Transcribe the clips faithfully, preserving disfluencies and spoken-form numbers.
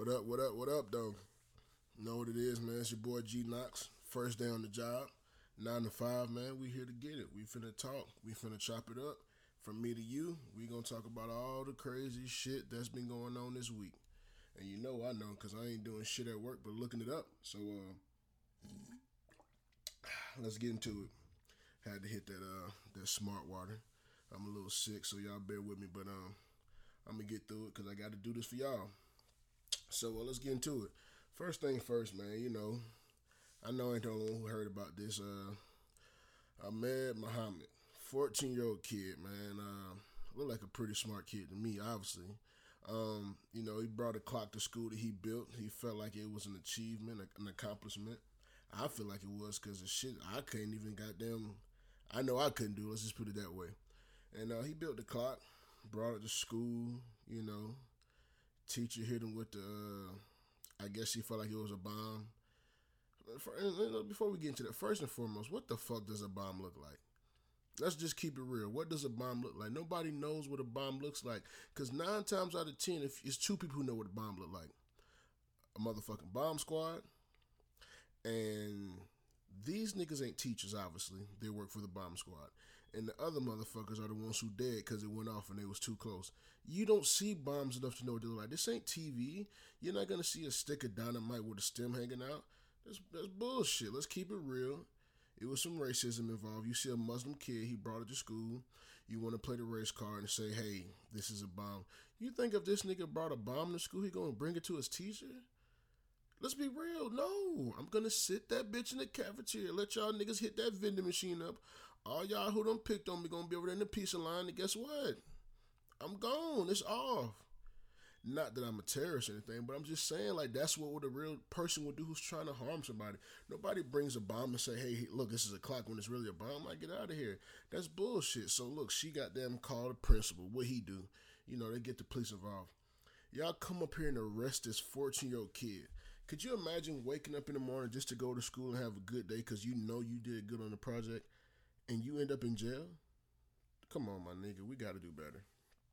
What up, what up, what up, though? You know what it is, man. It's your boy G Knox. First day on the job. Nine to five, man. We here to get it. We finna talk. We finna chop it up. From me to you, we gonna talk about all the crazy shit that's been going on this week. And you know I know, because I ain't doing shit at work but looking it up. So, uh, let's get into it. Had to hit that, uh, that smart water. I'm a little sick, so y'all bear with me, but, um, I'm gonna get through it because I got to do this for y'all. So uh, let's get into it. First thing first, man. You know, I know I ain't the only one who heard about this. Uh, Ahmed Muhammad, fourteen-year-old kid, man. Uh, looked like a pretty smart kid to me, obviously. Um, you know, he brought a clock to school that he built. He felt like it was an achievement, an accomplishment. I feel like it was because the shit I couldn't even goddamn. I know I couldn't do. Let's just put it that way. And uh, he built the clock, brought it to school. You know, teacher hit him with the. Uh, I guess he felt like it was a bomb. Before we get into that, first and foremost, what the fuck does a bomb look like? Let's just keep it real. What does a bomb look like? Nobody knows what a bomb looks like. Because nine times out of ten, if it's two people who know what a bomb look like. A motherfucking bomb squad. And these niggas ain't teachers, obviously. They work for the bomb squad. And the other motherfuckers are the ones who dead because it went off and they was too close. You don't see bombs enough to know what they look like. This ain't T V. You're not going to see a stick of dynamite with a stem hanging out. That's, that's bullshit. Let's keep it real. It was some racism involved. You see a Muslim kid, he brought it to school. You want to play the race card and say, hey, this is a bomb. You think if this nigga brought a bomb to school, he going to bring it to his teacher? Let's be real. No. I'm going to sit that bitch in the cafeteria. Let y'all niggas hit that vending machine up. All y'all who done picked on me going to be over there in the pizza line. And guess what? I'm gone. It's off. Not that I'm a terrorist or anything, but I'm just saying, like, that's what a real person would do who's trying to harm somebody. Nobody brings a bomb and say, hey, look, this is a clock when it's really a bomb. Like, get out of here. That's bullshit. So, look, she got them called the principal. What he do? You know, they get the police involved. Y'all come up here and arrest this fourteen-year-old kid. Could you imagine waking up in the morning just to go to school and have a good day because you know you did good on the project and you end up in jail? Come on, my nigga. We got to do better.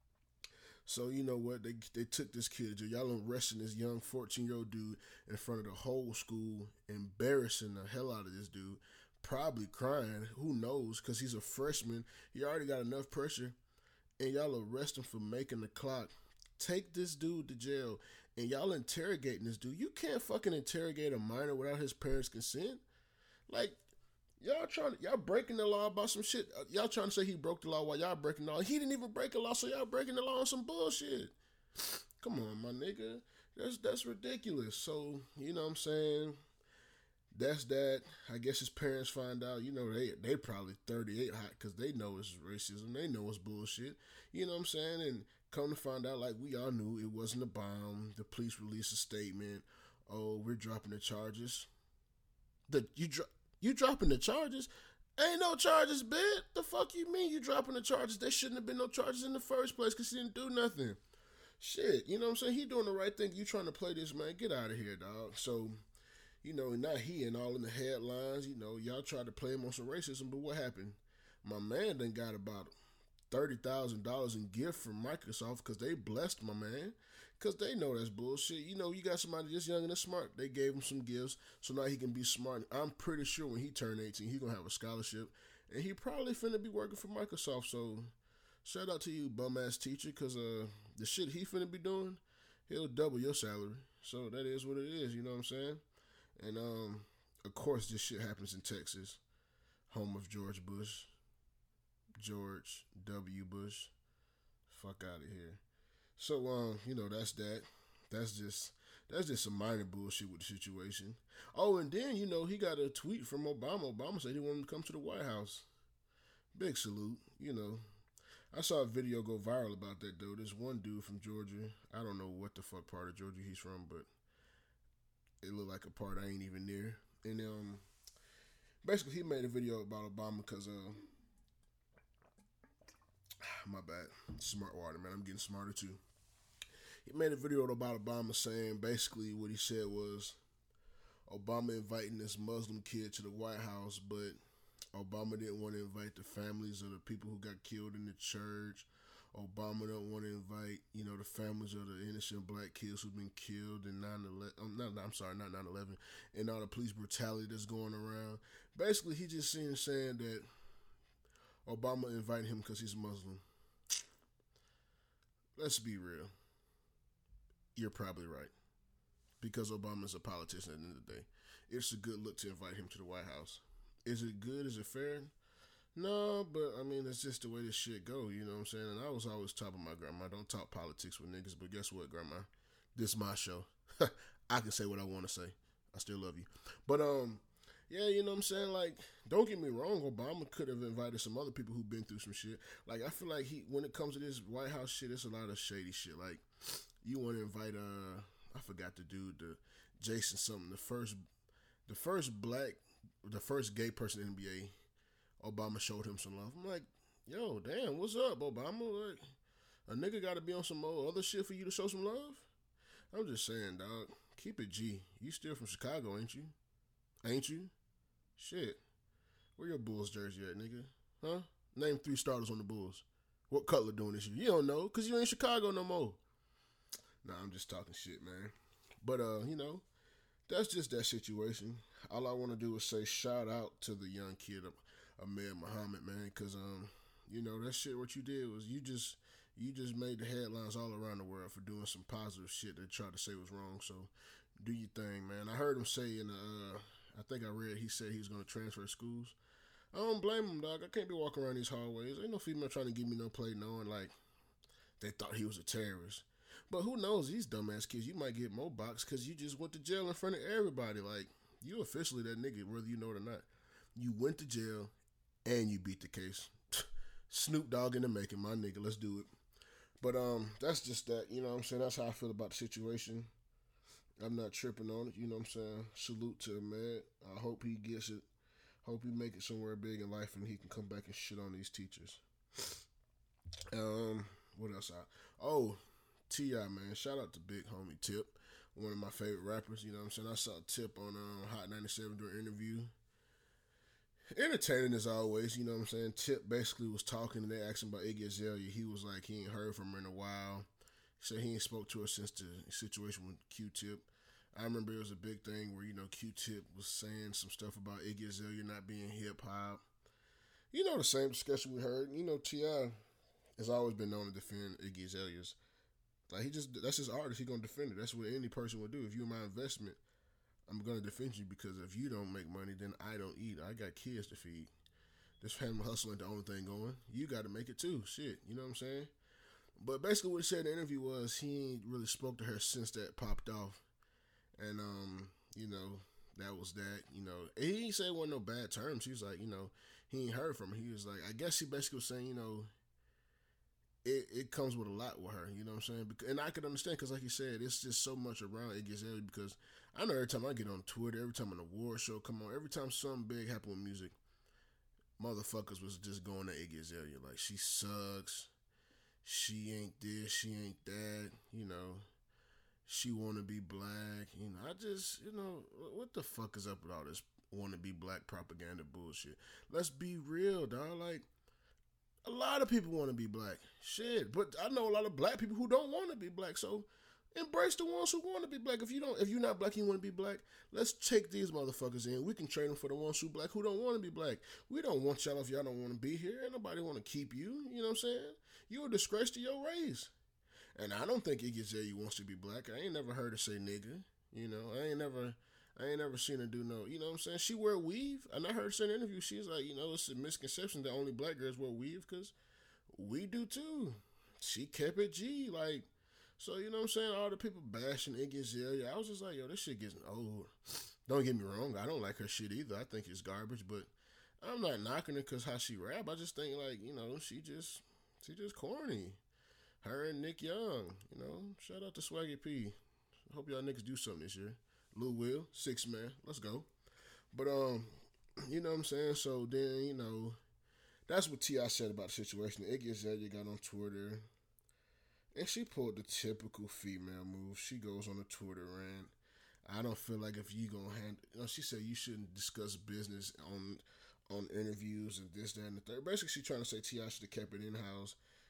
So, you know what? They they took this kid to jail. Y'all arresting this young fourteen-year-old dude in front of the whole school, embarrassing the hell out of this dude, probably crying. Who knows? Because he's a freshman. He already got enough pressure. And y'all arrest him for making the clock. Take this dude to jail. And y'all interrogating this dude. You can't fucking interrogate a minor without his parents' consent. Like, y'all trying to, y'all breaking the law about some shit. Y'all trying to say he broke the law while y'all breaking the law. He didn't even break the law, so y'all breaking the law on some bullshit. Come on, my nigga. That's that's ridiculous. So, you know what I'm saying? That's that. I guess his parents find out, you know, they they probably thirty-eight hot because they know it's racism. They know it's bullshit. You know what I'm saying? And come to find out, like we all knew, it wasn't a bomb. The police released a statement. Oh, we're dropping the charges. The you drop. You dropping the charges? Ain't no charges, bitch. The fuck you mean you dropping the charges? There shouldn't have been no charges in the first place because he didn't do nothing. Shit, you know what I'm saying? He doing the right thing. You trying to play this, man. Get out of here, dog. So, you know, not he and all in the headlines. You know, y'all tried to play him on some racism, but what happened? My man done got about thirty thousand dollars in gift from Microsoft because they blessed my man. Because they know that's bullshit. You know, you got somebody this young and this smart. They gave him some gifts so now he can be smart. I'm pretty sure when he turned eighteen, he going to have a scholarship. And he probably finna be working for Microsoft. So, shout out to you, bum-ass teacher, because uh, the shit he finna be doing, he'll double your salary. So, that is what it is, you know what I'm saying? And, um, of course, this shit happens in Texas, home of George Bush. George W. Bush. Fuck out of here. So, um, you know, that's that. That's just that's just some minor bullshit with the situation. Oh, and then, you know, he got a tweet from Obama. Obama said he wanted to come to the White House. Big salute, you know. I saw a video go viral about that, though. There's one dude from Georgia. I don't know what the fuck part of Georgia he's from, but it looked like a part I ain't even near. And, um, basically, he made a video about Obama because, uh, my bad. Smart water, man. I'm getting smarter, too. He made a video about Obama saying basically what he said was Obama inviting this Muslim kid to the White House, but Obama didn't want to invite the families of the people who got killed in the church Obama don't want to invite, you know, the families of the innocent black kids who've been killed in nine eleven. Um, not, I'm sorry, not nine eleven, and all the police brutality that's going around. Basically, he just seems saying that Obama invited him because he's Muslim. Let's be real. You're probably right. Because Obama's a politician at the end of the day. It's a good look to invite him to the White House. Is it good? Is it fair? No, but I mean, it's just the way this shit go, you know what I'm saying? And I was always talking my grandma, don't talk politics with niggas, but guess what, grandma? This is my show. I can say what I want to say. I still love you. But, um, yeah, you know what I'm saying? Like, don't get me wrong, Obama could have invited some other people who've been through some shit. Like, I feel like he, when it comes to this White House shit, it's a lot of shady shit. Like, you want to invite, uh, I forgot the dude, the Jason something, the first, the first black, the first gay person in the N B A. Obama showed him some love. I'm like, yo, damn, what's up, Obama? Like, a nigga got to be on some more other shit for you to show some love? I'm just saying, dog. Keep it G. You still from Chicago, ain't you? Ain't you? Shit. Where your Bulls jersey at, nigga? Huh? Name three starters on the Bulls. What Cutler doing this year? You don't know, because you ain't Chicago no more. Nah, I'm just talking shit, man. But, uh, you know, that's just that situation. All I want to do is say shout out to the young kid, Ahmed Muhammad, man, because, um, you know, that shit, what you did was you just you just made the headlines all around the world for doing some positive shit they tried to say was wrong. So do your thing, man. I heard him say in, uh, I think I read, he said he was going to transfer schools. I don't blame him, dog. I can't be walking around these hallways. Ain't no female trying to give me no play knowing, like, they thought he was a terrorist. But who knows, these dumbass kids, you might get more box because you just went to jail in front of everybody. Like, you officially that nigga, whether you know it or not. You went to jail and you beat the case. Snoop Dogg in the making, my nigga. Let's do it. But um, that's just that, you know what I'm saying? That's how I feel about the situation. I'm not tripping on it, you know what I'm saying? Salute to Ahmed. I hope he gets it. Hope he make it somewhere big in life and he can come back and shit on these teachers. Um, what else? I Oh, T I, man. Shout out to Big Homie Tip, one of my favorite rappers, you know what I'm saying? I saw Tip on um, Hot ninety-seven during an interview. Entertaining as always, you know what I'm saying? Tip basically was talking and they asked him about Iggy Azalea. He was like, he ain't heard from her in a while. He said he ain't spoke to her since the situation with Q-Tip. I remember it was a big thing where, you know, Q-Tip was saying some stuff about Iggy Azalea not being hip-hop. You know, the same discussion we heard. You know, T I has always been known to defend Iggy Azalea's. Like, he just, that's his artist. He gonna defend it. That's what any person would do. If you're my investment, I'm going to defend you because if you don't make money, then I don't eat. I got kids to feed. This family hustle ain't the only thing going. You got to make it too. Shit, you know what I'm saying? But basically what he said in the interview was he ain't really spoke to her since that popped off. And, um, you know, that was that, you know. He ain't say it wasn't no bad terms. He was like, you know, he ain't heard from her. He was like, I guess he basically was saying, you know, It, it comes with a lot with her, you know what I'm saying? And I could understand because, like you said, it's just so much around Iggy Azalea because I know every time I get on Twitter, every time an award show come on, every time something big happen with music, motherfuckers was just going to Iggy Azalea. Like, she sucks. She ain't this. She ain't that. You know, she want to be black. You know, I just, you know, what the fuck is up with all this want to be black propaganda bullshit? Let's be real, dog. Like, a lot of people want to be black. Shit. But I know a lot of black people who don't want to be black. So embrace the ones who want to be black. If you don't, if you're not black and you want to be black, let's take these motherfuckers in. We can train them for the ones who black who don't want to be black. We don't want y'all if y'all don't want to be here. Ain't nobody want to keep you. You know what I'm saying? You're a disgrace to your race. And I don't think Iggy Azalea wants to be black. I ain't never heard her say nigga. You know, I ain't never... I ain't never seen her do no, you know what I'm saying? She wear weave. And I heard her say in an interview, she's like, you know, it's a misconception that only black girls wear weave because we do too. She kept it G. Like, so, you know what I'm saying? All the people bashing Iggy Azalea. I was just like, yo, this shit getting old. Don't get me wrong. I don't like her shit either. I think it's garbage, but I'm not knocking her because how she rap. I just think, like, you know, she just, she just corny. Her and Nick Young, you know. Shout out to Swaggy P. Hope y'all niggas do something this year. Lil Will, six man, let's go. But, um, you know what I'm saying? So then, you know, that's what T I said about the situation. Iggy Azalea got on Twitter, and she pulled the typical female move. She goes on a Twitter rant. I don't feel like if you gonna handle, you know, she said you shouldn't discuss business on on interviews and this, that, and the third. Basically, she trying to say T I should have kept it in-house.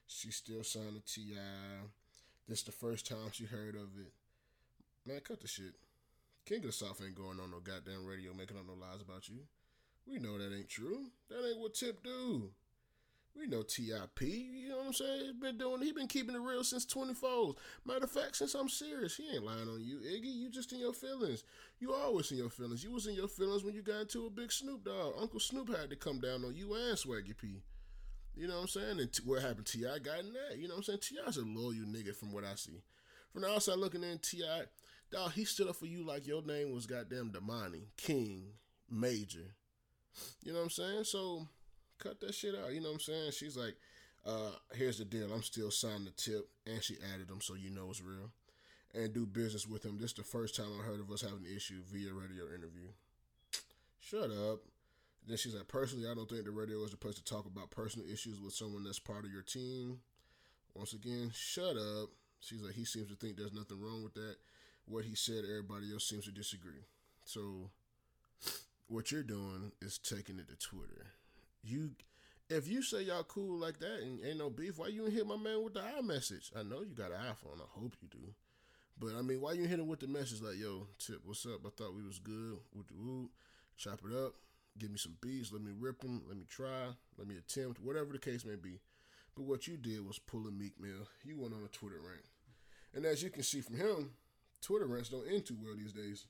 She still signed to T I. This the first time she heard of it. Man, cut the shit. King of the South ain't going on no goddamn radio making up no lies about you. We know that ain't true. That ain't what Tip do. We know T I P, you know what I'm saying? He's been doing, he been keeping it real since twenty-fours. Matter of fact, since I'm serious, he ain't lying on you, Iggy. You just in your feelings. You always in your feelings. You was in your feelings when you got into a big Snoop Dogg. Uncle Snoop had to come down on you and Swaggy P. You know what I'm saying? And t- what happened? T I got in that. You know what I'm saying? T I's a loyal nigga from what I see. From the outside looking in, T I, dog, he stood up for you like your name was goddamn Damani, King, Major. You know what I'm saying? So, cut that shit out. You know what I'm saying? She's like, uh, here's the deal. I'm still signing the Tip. And she added him so you know it's real. And do business with him. This is the first time I heard of us having an issue via radio interview. Shut up. Then she's like, personally, I don't think the radio is the place to talk about personal issues with someone that's part of your team. Once again, shut up. She's like, he seems to think there's nothing wrong with that. What he said, everybody else seems to disagree. So, what you're doing is taking it to Twitter. You, if you say y'all cool like that and ain't no beef, why you ain't hit my man with the iMessage? I know you got an iPhone. I hope you do. But, I mean, why you hit him with the message like, yo, Tip, what's up? I thought we was good. With the woo, chop it up. Give me some beats. Let me rip them. Let me try. Let me attempt. Whatever the case may be. But what you did was pull a Meek Mill. You went on a Twitter rant. And as you can see from him, Twitter rants don't end too well these days.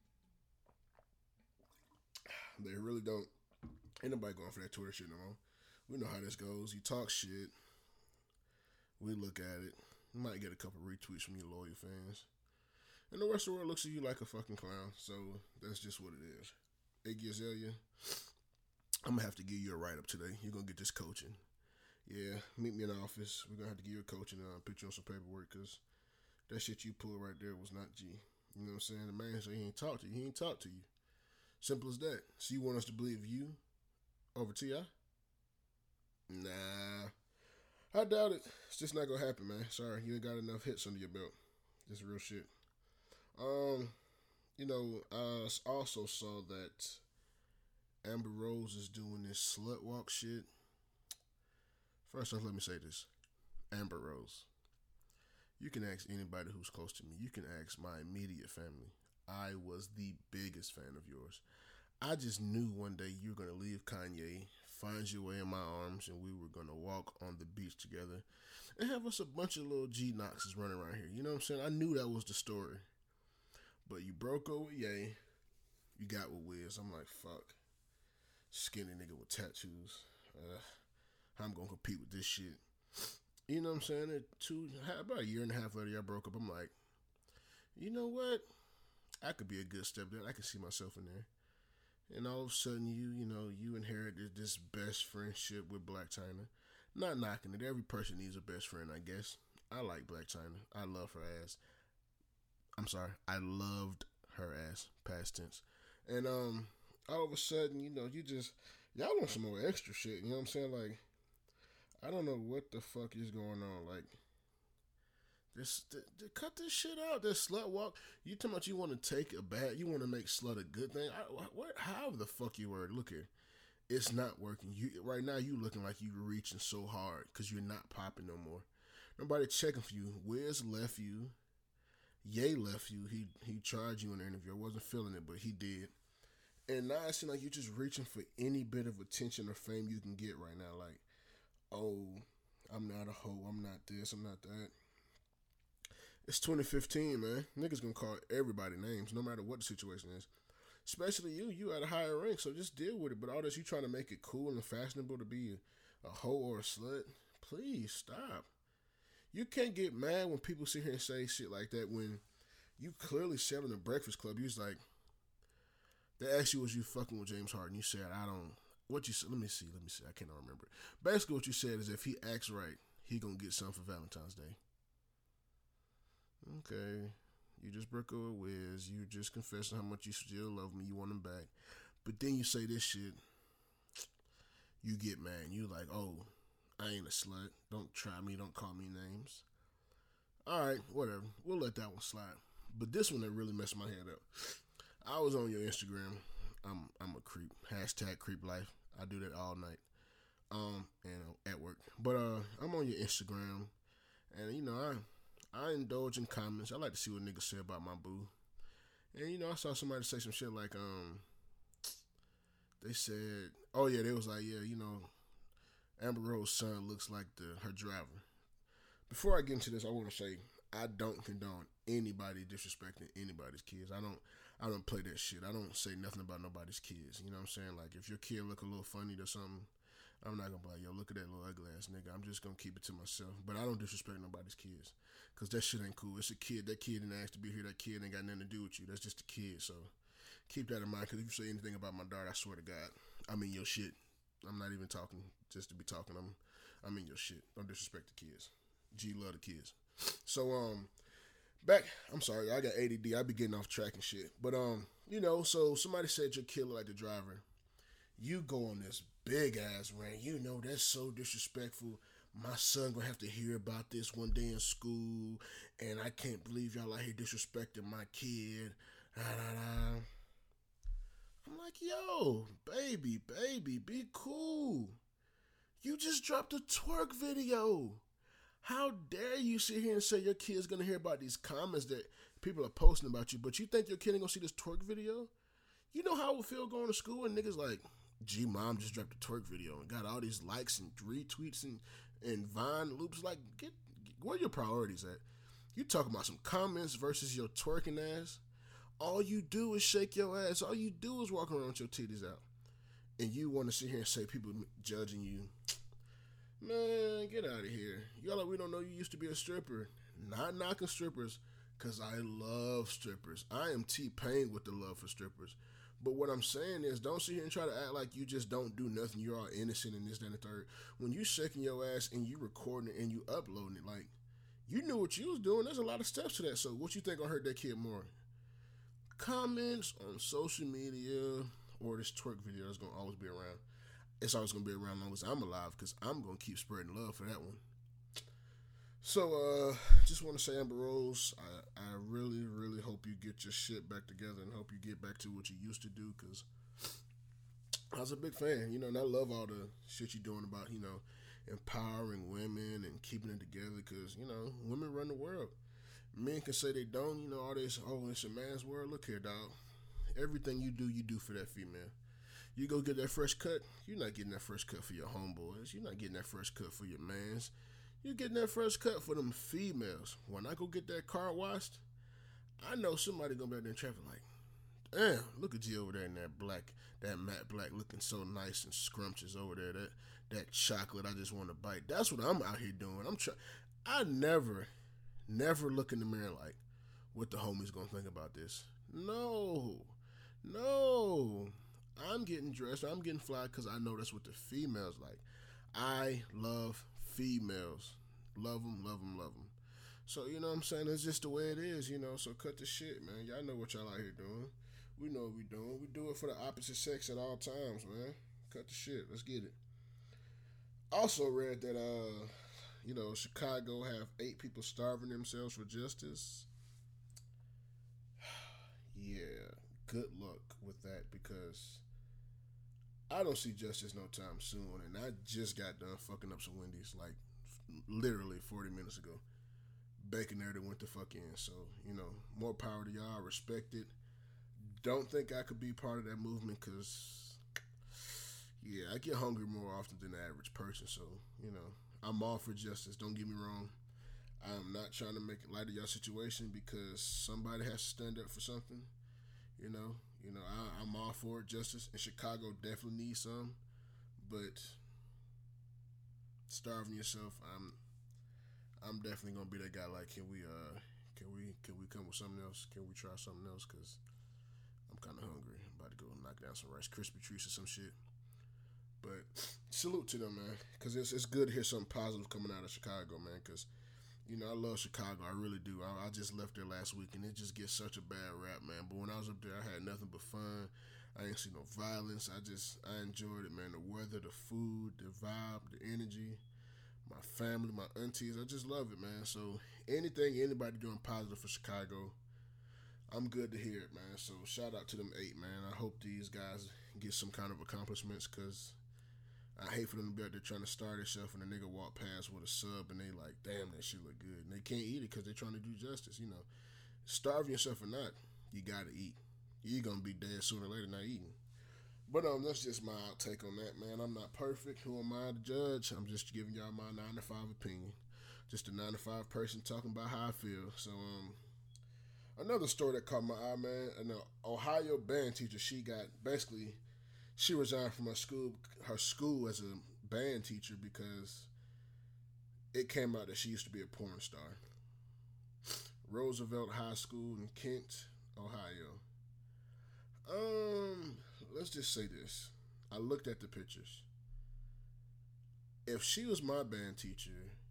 They really don't. Ain't nobody going for that Twitter shit no more. We know how this goes. You talk shit. We look at it. You might get a couple retweets from your loyal fans. And the rest of the world looks at you like a fucking clown. So that's just what it is. Iggy Azalea, I'm going to have to give you a write-up today. You're going to get this coaching. Yeah, meet me in the office. We're going to have to give you a coaching and uh, put you on some paperwork because that shit you pulled right there was not G. You know what I'm saying? The man said he ain't talk to you. He ain't talk to you. Simple as that. So you want us to believe you over T I? Nah. I doubt it. It's just not going to happen, man. Sorry, you ain't got enough hits under your belt. Just real shit. Um... You know, I also saw that Amber Rose is doing this slut walk shit. First off, let me say this. Amber Rose. You can ask anybody who's close to me. You can ask my immediate family. I was the biggest fan of yours. I just knew one day you were going to leave Kanye, find your way in my arms, and we were going to walk on the beach together and have us a bunch of little G-Noxes running around here. You know what I'm saying? I knew that was the story. But you broke up with Ye. You got with Wiz. I'm like, fuck. Skinny nigga with tattoos. Uh, how I'm going to compete with this shit. You know what I'm saying? It two, about a year and a half later, y'all broke up. I'm like, you know what? I could be a good stepdad. I can see myself in there. And all of a sudden, you, you know, you inherited this best friendship with Blac Chyna. Not knocking it. Every person needs a best friend, I guess. I like Blac Chyna. I love her ass. I'm sorry, I loved her ass, past tense. And um, all of a sudden, you know, you just, y'all want some more extra shit, you know what I'm saying? Like, I don't know what the fuck is going on. Like, this, th- th- cut this shit out, this slut walk. You talking about you want to take a bad, you want to make slut a good thing? I, what, however the fuck you word, look here. It's not working. You Right now, you looking like you reaching so hard because you're not popping no more. Nobody checking for you. Wiz left you. Ye left you. He he tried you in the interview. I wasn't feeling it, but he did. And now it seems like you're just reaching for any bit of attention or fame you can get right now. Like, oh, I'm not a hoe. I'm not this. I'm not that. It's twenty fifteen, man. Niggas gonna call everybody names, no matter what the situation is. Especially you. You at a higher rank, so just deal with it. But all this, you trying to make it cool and fashionable to be a, a hoe or a slut? Please stop. You can't get mad when people sit here and say shit like that when you clearly said in the Breakfast Club, you was like, they asked you, was you fucking with James Harden? You said, I don't, what you said, let me see, let me see, I cannot remember. Basically what you said is if he acts right, he gonna get something for Valentine's Day. Okay, you just broke up with Wiz, you just confessing how much you still love me, you want him back. But then you say this shit, you get mad, you like, oh, I ain't a slut. Don't try me. Don't call me names. All right, whatever. We'll let that one slide. But this one that really messed my head up. I was on your Instagram. I'm I'm a creep. Hashtag creep life. I do that all night. Um, and uh, at work. But uh, I'm on your Instagram, and you know I I indulge in comments. I like to see what niggas say about my boo. And you know I saw somebody say some shit like um they said, oh yeah, they was like, yeah, you know, Amber Rose's son looks like the her driver. Before I get into this, I want to say I don't condone anybody disrespecting anybody's kids. I don't I don't play that shit. I don't say nothing about nobody's kids. You know what I'm saying? Like if your kid look a little funny or something, I'm not gonna be like, yo, look at that little ugly ass nigga. I'm just gonna keep it to myself. But I don't disrespect nobody's kids, cause that shit ain't cool. It's a kid. That kid didn't ask to be here. That kid ain't got nothing to do with you. That's just a kid. So keep that in mind. Cause if you say anything about my daughter, I swear to God, I'm in your shit. I'm not even talking just to be talking. I'm I'm in your shit. Don't disrespect the kids. G love the kids. So um back I'm sorry, I got A D D. I be getting off track and shit. But um, you know, so somebody said your kid look like the driver. You go on this big ass rant. You know that's so disrespectful. My son gonna have to hear about this one day in school, and I can't believe y'all out here disrespecting my kid. Da, da, da. I'm like, yo, baby, baby, be cool. You just dropped a twerk video. How dare you sit here and say your kid's gonna hear about these comments that people are posting about you, but you think your kid ain't gonna see this twerk video? You know how it would feel going to school and niggas like, gee, mom just dropped a twerk video and got all these likes and retweets and, and Vine loops. Like, get, get where your priorities at? You talking about some comments versus your twerking ass. All you do is shake your ass. All you do is walk around with your titties out. And you want to sit here and say people judging you. Man, get out of here. Y'all like we don't know you used to be a stripper. Not knocking strippers, because I love strippers. I am T-Pain with the love for strippers. But what I'm saying is, don't sit here and try to act like you just don't do nothing. You're all innocent and this, that, and the third. When you shaking your ass and you recording it and you uploading it, like, you knew what you was doing. There's a lot of steps to that. So what you think gonna hurt that kid more? Comments on social media or this twerk video is gonna always be around. It's always gonna be around as long as I'm alive, because I'm gonna keep spreading love for that one. So, uh, just want to say, Amber Rose, I, I really, really hope you get your shit back together and hope you get back to what you used to do, because I was a big fan, you know, and I love all the shit you're doing about, you know, empowering women and keeping it together, because, you know, women run the world. Men can say they don't, you know, all this, oh, it's a man's world. Look here, dog. Everything you do, you do for that female. You go get that fresh cut, you're not getting that fresh cut for your homeboys. You're not getting that fresh cut for your mans. You're getting that fresh cut for them females. When I go get that car washed, I know somebody gonna be out there in traffic like, damn, look at G over there in that black, that matte black looking so nice and scrumptious over there. That that chocolate, I just want to bite. That's what I'm out here doing. I'm trying. I never, never look in the mirror like, what the homies gonna think about this? No, no. I'm getting dressed. I'm getting fly because I know that's what the females like. I love females. Love them, love them, love them. So, you know what I'm saying? It's just the way it is, you know. So cut the shit, man. Y'all know what y'all out here doing. We know what we doing. We do it for the opposite sex at all times, man. Cut the shit. Let's get it. Also read that, uh, you know, Chicago have eight people starving themselves for justice. Yeah, good luck with that, because I don't see justice no time soon, and I just got done fucking up some Wendy's, like, literally forty minutes ago. Bacon there that went the fuck in, so, you know, more power to y'all, respect it. Don't think I could be part of that movement, because, yeah, I get hungry more often than the average person, so, you know, I'm all for justice, don't get me wrong. I'm not trying to make it light of y'all situation, because somebody has to stand up for something, you know. You know, I, I'm all for it. Justice in Chicago definitely needs some, but starving yourself, I'm, I'm definitely gonna be that guy. Like, can we, uh, can we, can we come with something else? Can we try something else? Cause I'm kind of hungry. I'm about to go knock down some Rice Krispie treats or some shit. But salute to them, man, cause it's it's good to hear something positive coming out of Chicago, man. Cause you know, I love Chicago. I really do. I, I just left there last week, and it just gets such a bad rap, man. But when I was up there, I had nothing but fun. I ain't see no violence. I just, I enjoyed it, man. The weather, the food, the vibe, the energy, my family, my aunties. I just love it, man. So anything, anybody doing positive for Chicago, I'm good to hear it, man. So shout out to them eight, man. I hope these guys get some kind of accomplishments, because I hate for them to be out there trying to starve themselves and a nigga walk past with a sub and they like, damn, that shit look good. And they can't eat it because they're trying to do justice, you know. Starve yourself or not, you gotta eat. You're gonna be dead sooner or later not eating. But um, that's just my outtake on that, man. I'm not perfect. Who am I to judge? I'm just giving y'all my nine to five opinion. Just a nine to five person talking about how I feel. So um, another story that caught my eye, man. An Ohio band teacher, she got basically she resigned from her school, her school as a band teacher because it came out that she used to be a porn star. Roosevelt High School in Kent, Ohio. Um, let's just say this. I looked at the pictures. If she was my band teacher,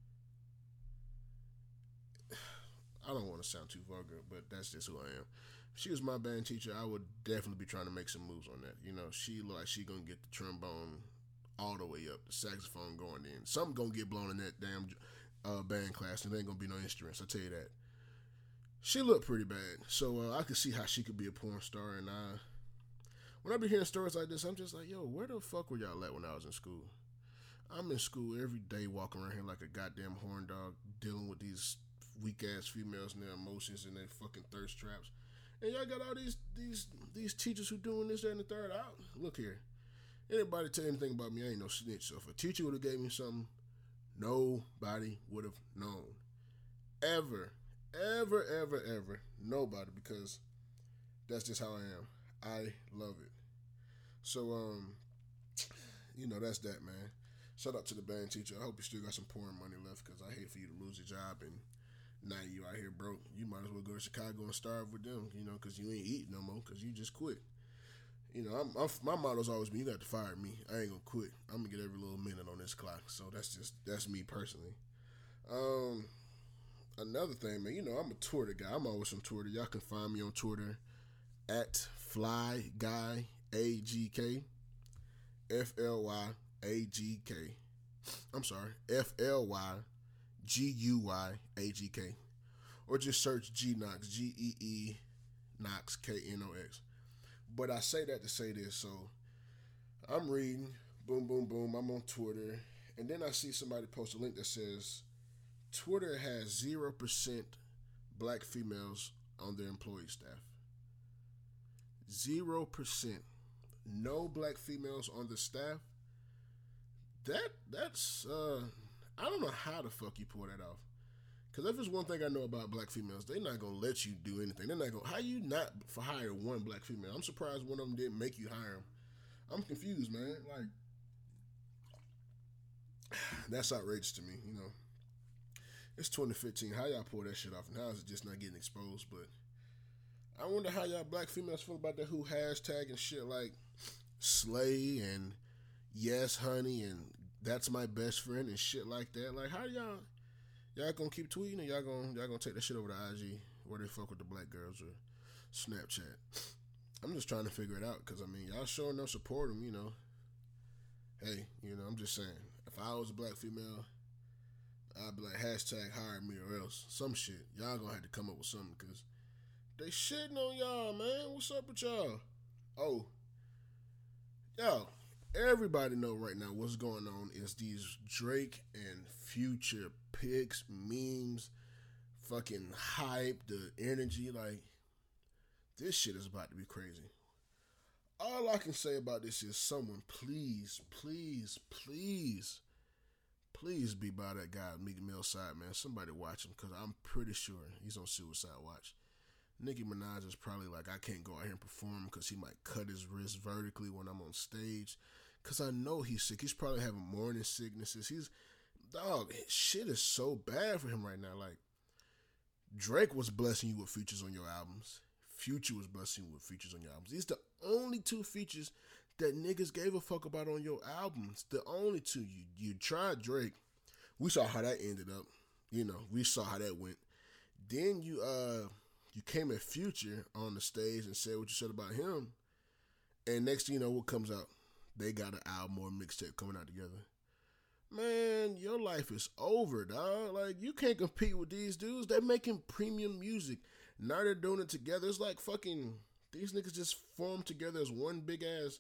I don't want to sound too vulgar, but that's just who I am. If she was my band teacher, I would definitely be trying to make some moves on that. You know, she look like she gonna get the trombone all the way up, the saxophone going in. Something gonna get blown in that damn uh, band class, and there ain't gonna be no instruments. I'll tell you that. She looked pretty bad, so uh, I could see how she could be a porn star. And I, when I be hearing stories like this, I'm just like, yo, where the fuck were y'all at when I was in school? I'm in school every day, walking around here like a goddamn horn dog, dealing with these weak ass females and their emotions and their fucking thirst traps. And y'all got all these these these teachers who doing this, that, and the third. Out. Look here, anybody tell anything about me? I ain't no snitch. So if a teacher would have gave me something, nobody would have known, ever. Ever, ever, ever. Nobody, because that's just how I am. I love it. So, um, you know, that's that, man. Shout out to the band teacher. I hope you still got some porn money left, because I hate for you to lose your job and now you out here broke. You might as well go to Chicago and starve with them, you know, because you ain't eating no more, because you just quit. You know, I'm, I'm, my motto's always been, you got to fire me. I ain't going to quit. I'm going to get every little minute on this clock. So that's just, that's me personally. Um... Another thing, man, you know, I'm a Twitter guy. I'm always on Twitter. Y'all can find me on Twitter at Fly Guy A G K. F L Y A G K. I'm sorry, F L Y G U Y A G K. Or just search G Knox, G E E Knox, K N O X. But I say that to say this, so I'm reading, boom, boom, boom, I'm on Twitter, and then I see somebody post a link that says, Twitter has zero percent black females on their employee staff. zero percent. No black females on the staff. That, that's, uh, I don't know how the fuck you pull that off. Because if there's one thing I know about black females, they're not going to let you do anything. They're not going to, how you not for hire one black female? I'm surprised one of them didn't make you hire them. I'm confused, man. Like, that's outrageous to me, you know. It's twenty fifteen. How y'all pull that shit off, and how is it just not getting exposed? But I wonder how y'all black females feel about that who hashtag and shit like slay and yes honey and that's my best friend and shit like that. Like, how y'all y'all gonna keep tweeting and y'all gonna y'all gonna take that shit over to I G where they fuck with the black girls or Snapchat? I'm just trying to figure it out because I mean y'all showing no support them, you know. Hey, you know, I'm just saying, if I was a black female, I'd be like, hashtag hire me or else. Some shit. Y'all gonna have to come up with something because they shitting on y'all, man. What's up with y'all? Oh, y'all, everybody know right now what's going on is these Drake and Future pics, memes, fucking hype, the energy. Like, this shit is about to be crazy. All I can say about this is someone please, please, please Please be by that guy, Meek Mill's side, man. Somebody watch him, because I'm pretty sure he's on suicide watch. Nicki Minaj is probably like, I can't go out here and perform because he might cut his wrist vertically when I'm on stage. Because I know he's sick. He's probably having morning sicknesses. He's, dog, shit is so bad for him right now. Like, Drake was blessing you with features on your albums. Future was blessing you with features on your albums. These the only two features that niggas gave a fuck about on your albums. The only two. You you tried Drake. We saw how that ended up. You know, we saw how that went. Then you uh you came at Future on the stage and said what you said about him. And next thing you know, what comes out? They got an album or mixtape coming out together. Man, your life is over, dog. Like, you can't compete with these dudes. They're making premium music. Now they're doing it together. It's like fucking, these niggas just formed together as one big ass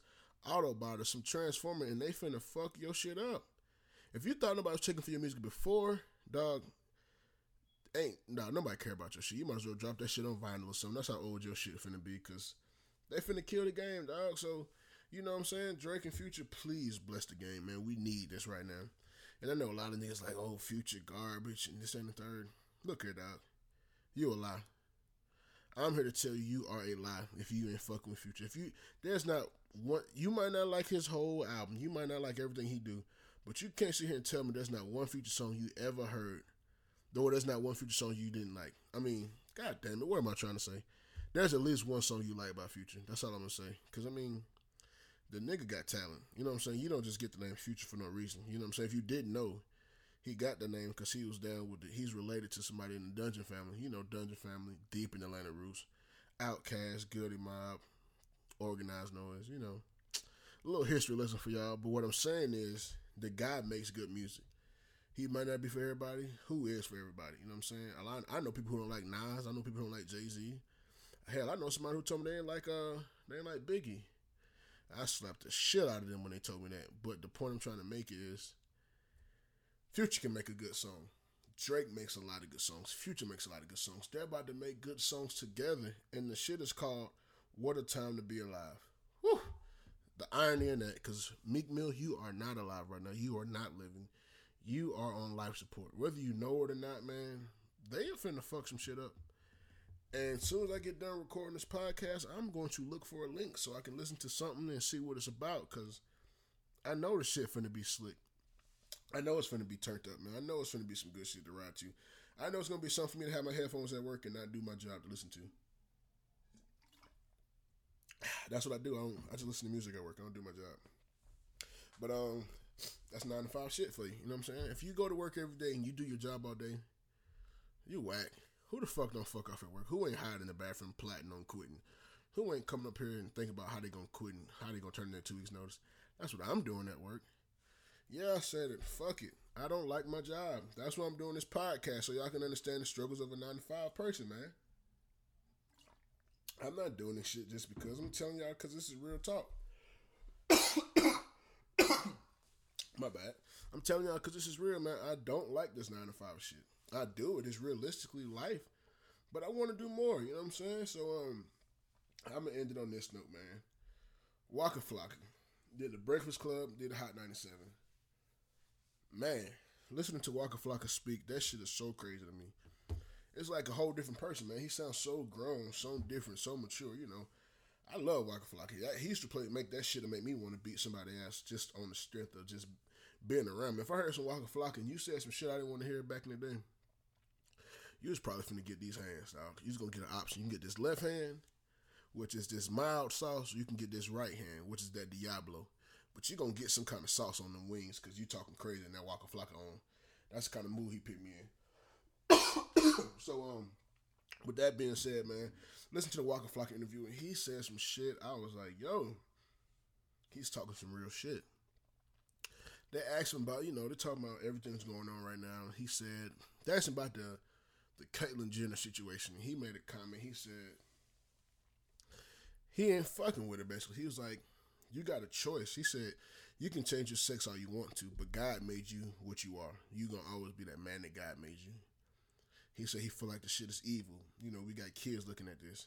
Autobot or some Transformer, and they finna fuck your shit up. If you thought nobody was checking for your music before, dog, ain't nah, nobody care about your shit. You might as well drop that shit on vinyl or something. That's how old your shit finna be, cause they finna kill the game, dog. So, you know what I'm saying? Drake and Future, please bless the game, man. We need this right now. And I know a lot of niggas like, oh, Future garbage and this and the third. Look here, dog. You a lie. I'm here to tell you you are a lie if you ain't fucking with Future. If you, there's not one, you might not like his whole album. You might not like everything he do. But you can't sit here and tell me there's not one Future song you ever heard. Though there's not one Future song you didn't like. I mean, god damn it, what am I trying to say? There's at least one song you like about Future. That's all I'm going to say. Because, I mean, the nigga got talent. You know what I'm saying? You don't just get the name Future for no reason. You know what I'm saying? If you didn't know, he got the name because he was down with it. He's related to somebody in the Dungeon family. You know, Dungeon family, deep in Atlanta roots. Outkast, Goody Mob, Organized Noise, you know. A little history lesson for y'all. But what I'm saying is, the guy makes good music. He might not be for everybody. Who is for everybody? You know what I'm saying? A lot, I know people who don't like Nas. I know people who don't like Jay-Z. Hell, I know somebody who told me they ain't like uh they ain't like Biggie. I slapped the shit out of them when they told me that. But the point I'm trying to make is, Future can make a good song. Drake makes a lot of good songs. Future makes a lot of good songs. They're about to make good songs together, and the shit is called "What a Time to Be Alive." Whew. The irony in that, because Meek Mill, you are not alive right now. You are not living. You are on life support. Whether you know it or not, man, they are finna fuck some shit up. And as soon as I get done recording this podcast, I'm going to look for a link so I can listen to something and see what it's about, because I know the shit finna be slick. I know it's finna be turned up, man. I know it's finna be some good shit to ride to. I know it's gonna be something for me to have my headphones at work and not do my job to listen to. That's what I do. I don't. I just listen to music at work. I don't do my job. But um, that's nine to five shit for you. You know what I'm saying? If you go to work every day and you do your job all day, you whack. Who the fuck don't fuck off at work? Who ain't hiding in the bathroom plotting on quitting? Who ain't coming up here and thinking about how they gonna quit and how they gonna turn in their two weeks notice? That's what I'm doing at work. Yeah, I said it. Fuck it. I don't like my job. That's why I'm doing this podcast, so y'all can understand the struggles of a nine to five person, man. I'm not doing this shit just because. I'm telling y'all because this is real talk. My bad. I'm telling y'all because this is real, man. I don't like this nine to five shit. I do it. It's realistically life. But I want to do more, you know what I'm saying? So, um, I'm going to end it on this note, man. Waka Flocka. Did the Breakfast Club, did Hot ninety-seven. Man, listening to Waka Flocka speak, that shit is so crazy to me. It's like a whole different person, man. He sounds so grown, so different, so mature, you know. I love Waka Flocka. He used to play, make that shit and make me want to beat somebody else just on the strength of just being around me. If I heard some Waka Flocka and you said some shit I didn't want to hear back in the day, you was probably finna get these hands, dog. You was gonna get an option. You can get this left hand, which is this mild sauce. You can get this right hand, which is that Diablo. But you're going to get some kind of sauce on them wings because you talking crazy and that Waka Flocka on. That's the kind of mood he picked me in. So, um, with that being said, man, listen to the Waka Flocka interview and he said some shit. I was like, yo, he's talking some real shit. They asked him about, you know, they're talking about everything that's going on right now. He said, they asked him about the, the Caitlyn Jenner situation. He made a comment. He said, he ain't fucking with her, basically. He was like, you got a choice. He said, you can change your sex all you want to, but God made you what you are. You gonna always be that man that God made you. He said he feel like the shit is evil. You know, we got kids looking at this.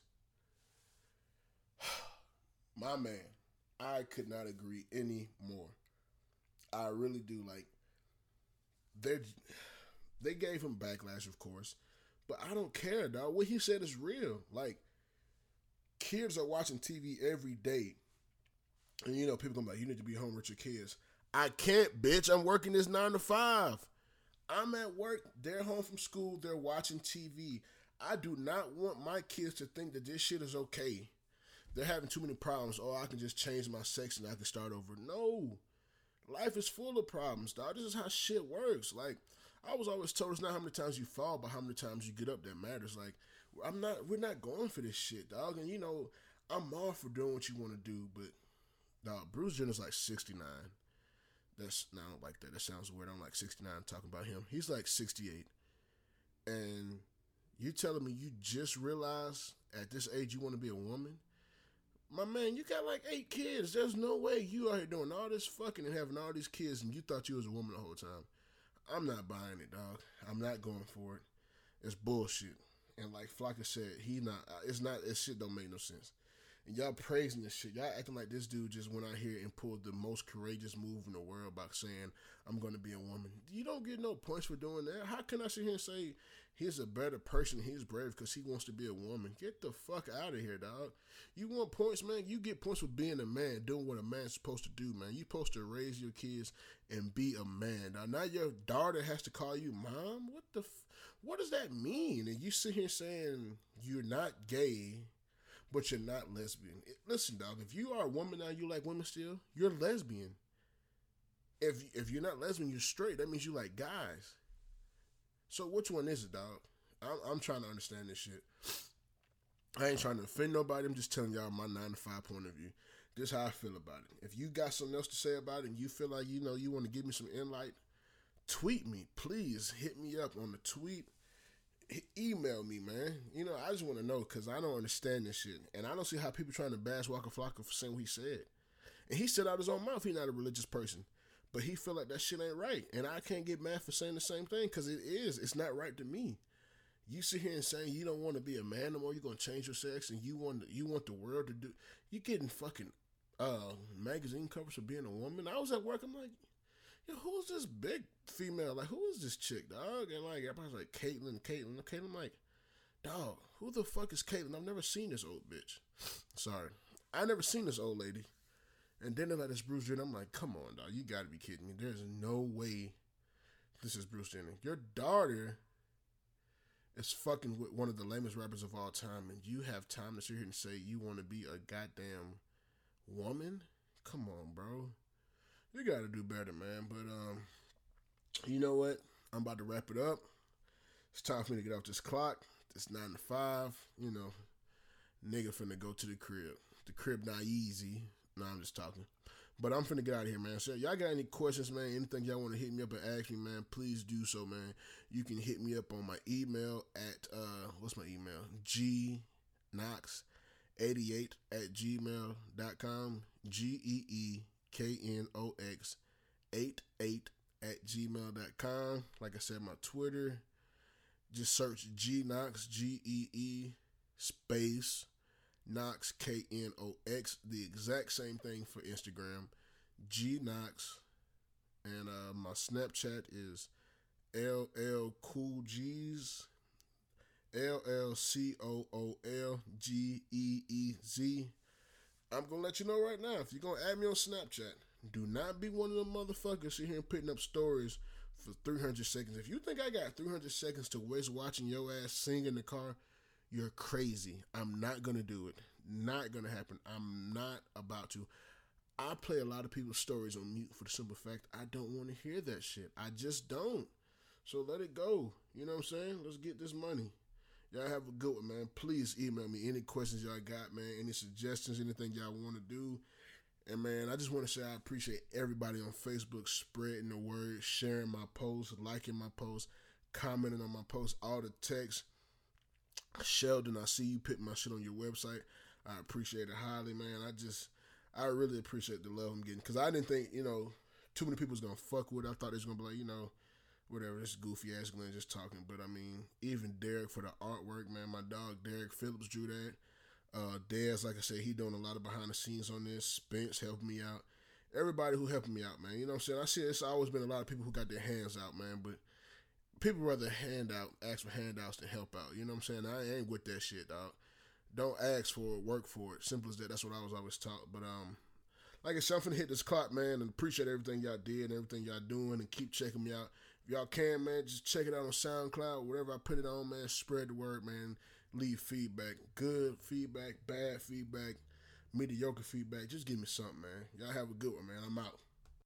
My man, I could not agree any more. I really do. Like, they they gave him backlash, of course, but I don't care, dog. What he said is real. Like, kids are watching T V every day. And, you know, people gonna be like, you need to be home with your kids. I can't, bitch. I'm working this nine to five. I'm at work. They're home from school. They're watching T V. I do not want my kids to think that this shit is okay. They're having too many problems. Oh, I can just change my sex and I can start over. No. Life is full of problems, dog. This is how shit works. Like, I was always told it's not how many times you fall, but how many times you get up that matters. Like, I'm not, we're not going for this shit, dog. And, you know, I'm all for doing what you want to do, but dog, Bruce Jenner's like sixty-nine. That's, no, I don't like that. That sounds weird. I'm like sixty-nine talking about him. He's like sixty-eight. And you telling me you just realized at this age you want to be a woman? My man, you got like eight kids. There's no way you out here doing all this fucking and having all these kids and you thought you was a woman the whole time. I'm not buying it, dog. I'm not going for it. It's bullshit. And like Flocka said, he not. It's not. This shit don't make no sense. And y'all praising this shit. Y'all acting like this dude just went out here and pulled the most courageous move in the world by saying, I'm going to be a woman. You don't get no points for doing that. How can I sit here and say he's a better person, he's brave because he wants to be a woman? Get the fuck out of here, dog. You want points, man? You get points for being a man, doing what a man's supposed to do, man. You supposed to raise your kids and be a man. Now, now your daughter has to call you mom? What the f- What does that mean? And you sit here saying you're not gay, but you're not lesbian. Listen, dog, if you are a woman now, you like women still, you're lesbian. If if you're not lesbian, you're straight. That means you like guys. So which one is it, dog? I'm, I'm trying to understand this shit. I ain't trying to offend nobody. I'm just telling y'all my nine to five point of view. This is how I feel about it. If you got something else to say about it and you feel like, you know, you want to give me some insight, tweet me. Please hit me up on the tweet. Email me, man. You know, I just want to know because I don't understand this shit. And I don't see how people trying to bash Waka Flocka for saying what he said. And he said out his own mouth he's not a religious person. But he feel like that shit ain't right. And I can't get mad for saying the same thing because it is. It's not right to me. You sit here and saying you don't want to be a man no more. You're going to change your sex and you want you want the world to do. You getting fucking uh, magazine covers for being a woman. I was at work. I'm like, yo, who's this big female? Like, who is this chick, dog? And like, everybody's like, Caitlyn, Caitlyn. Caitlyn, I'm like, dog, who the fuck is Caitlyn? I've never seen this old bitch. Sorry. I never seen this old lady. And then they're like, this Bruce Jenner. I'm like, come on, dog. You gotta be kidding me. There's no way this is Bruce Jenner. Your daughter is fucking with one of the lamest rappers of all time, and you have time to sit here and say you want to be a goddamn woman? Come on, bro. You gotta do better, man. But um, you know what? I'm about to wrap it up. It's time for me to get off this clock. It's nine to five. You know, nigga finna go to the crib. The crib not easy. No, I'm just talking. But I'm finna get out of here, man. So y'all got any questions, man? Anything y'all want to hit me up and ask me, man? Please do so, man. You can hit me up on my email at uh, what's my email? G Knox eighty-eight at gmail dot com. G E E K N O X eighty-eight at gmail dot com. Like I said, my Twitter, just search G Knox, G E E space Knox, K N O X. The exact same thing for Instagram, G Knox. And uh, my Snapchat is L L Cool G's, L L C O O L G E E Z. I'm going to let you know right now, if you're going to add me on Snapchat, do not be one of them motherfuckers sitting here and putting up stories for three hundred seconds. If you think I got three hundred seconds to waste watching your ass sing in the car, you're crazy. I'm not going to do it. Not going to happen. I'm not about to. I play a lot of people's stories on mute for the simple fact I don't want to hear that shit. I just don't. So let it go. You know what I'm saying? Let's get this money. Y'all have a good one, man. Please email me any questions y'all got, man. Any suggestions, anything y'all want to do. And, man, I just want to say I appreciate everybody on Facebook spreading the word, sharing my posts, liking my posts, commenting on my posts, all the texts. Sheldon, I see you putting my shit on your website. I appreciate it highly, man. I just, I really appreciate the love I'm getting. Because I didn't think, you know, too many people was going to fuck with it. I thought it was going to be like, you know, whatever, this goofy ass Glenn just talking. But, I mean, even Derek for the artwork, man. My dog, Derek Phillips, drew that. Uh, Dez, like I said, he doing a lot of behind the scenes on this. Spence helping me out. Everybody who helping me out, man. You know what I'm saying? I see it's always been a lot of people who got their hands out, man. But people rather hand out, ask for handouts than help out. You know what I'm saying? I ain't with that shit, dog. Don't ask for it, work for it. Simple as that. That's what I was always taught. But um, like I said, I'm finna hit this clock, man, and appreciate everything y'all did and everything y'all doing, and keep checking me out. If y'all can, man, just check it out on SoundCloud. Whatever I put it on, man, spread the word, man. Leave feedback. Good feedback, bad feedback, mediocre feedback. Just give me something, man. Y'all have a good one, man. I'm out.